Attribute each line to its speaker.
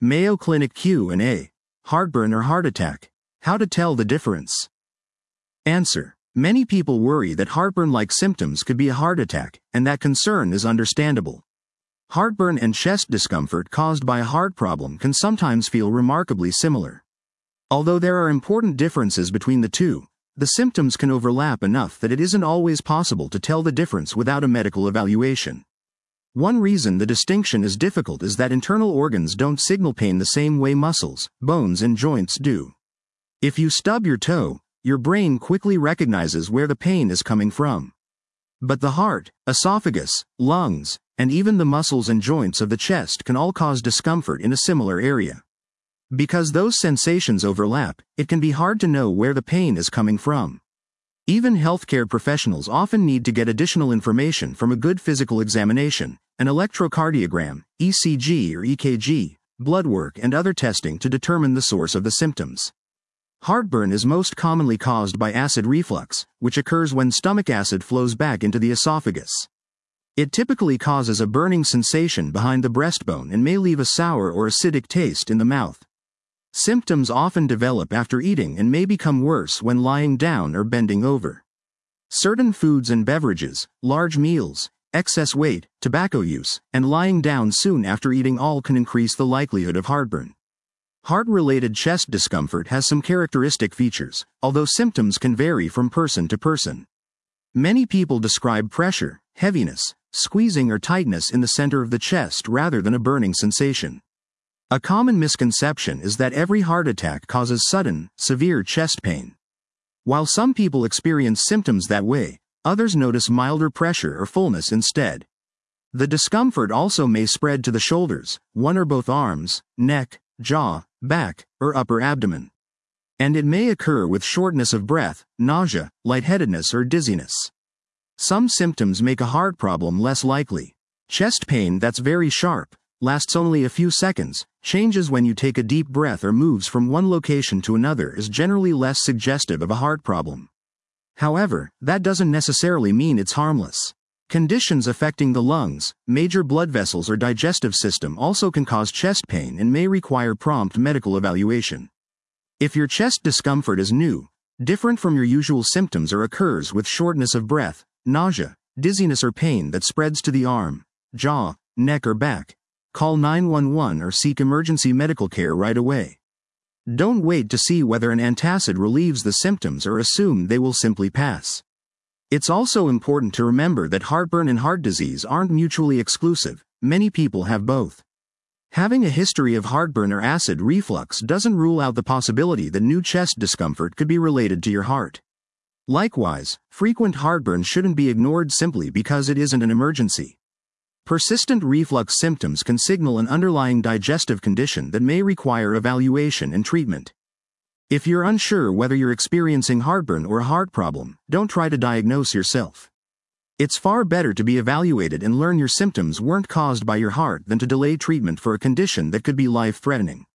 Speaker 1: Mayo Clinic Q&A. Heartburn or heart attack? How to tell the difference? Answer. Many people worry that heartburn-like symptoms could be a heart attack, and that concern is understandable. Heartburn and chest discomfort caused by a heart problem can sometimes feel remarkably similar. Although there are important differences between the two, the symptoms can overlap enough that it isn't always possible to tell the difference without a medical evaluation. One reason the distinction is difficult is that internal organs don't signal pain the same way muscles, bones, and joints do. If you stub your toe, your brain quickly recognizes where the pain is coming from. But the heart, esophagus, lungs, and even the muscles and joints of the chest can all cause discomfort in a similar area. Because those sensations overlap, it can be hard to know where the pain is coming from. Even healthcare professionals often need to get additional information from a good physical examination, an electrocardiogram, ECG or EKG, blood work, and other testing to determine the source of the symptoms. Heartburn is most commonly caused by acid reflux, which occurs when stomach acid flows back into the esophagus. It typically causes a burning sensation behind the breastbone and may leave a sour or acidic taste in the mouth. Symptoms often develop after eating and may become worse when lying down or bending over. Certain foods and beverages, large meals, excess weight, tobacco use, and lying down soon after eating all can increase the likelihood of heartburn. Heart-related chest discomfort has some characteristic features, although symptoms can vary from person to person. Many people describe pressure, heaviness, squeezing or tightness in the center of the chest rather than a burning sensation. A common misconception is that every heart attack causes sudden, severe chest pain. While some people experience symptoms that way, others notice milder pressure or fullness instead. The discomfort also may spread to the shoulders, one or both arms, neck, jaw, back, or upper abdomen. And it may occur with shortness of breath, nausea, lightheadedness, or dizziness. Some symptoms make a heart problem less likely. Chest pain that's very sharp, lasts only a few seconds, changes when you take a deep breath, or moves from one location to another is generally less suggestive of a heart problem. However, that doesn't necessarily mean it's harmless. Conditions affecting the lungs, major blood vessels, or digestive system also can cause chest pain and may require prompt medical evaluation. If your chest discomfort is new, different from your usual symptoms, or occurs with shortness of breath, nausea, dizziness, or pain that spreads to the arm, jaw, neck, or back, call 911 or seek emergency medical care right away. Don't wait to see whether an antacid relieves the symptoms or assume they will simply pass. It's also important to remember that heartburn and heart disease aren't mutually exclusive. Many people have both. Having a history of heartburn or acid reflux doesn't rule out the possibility that new chest discomfort could be related to your heart. Likewise, frequent heartburn shouldn't be ignored simply because it isn't an emergency. Persistent reflux symptoms can signal an underlying digestive condition that may require evaluation and treatment. If you're unsure whether you're experiencing heartburn or a heart problem, don't try to diagnose yourself. It's far better to be evaluated and learn your symptoms weren't caused by your heart than to delay treatment for a condition that could be life-threatening.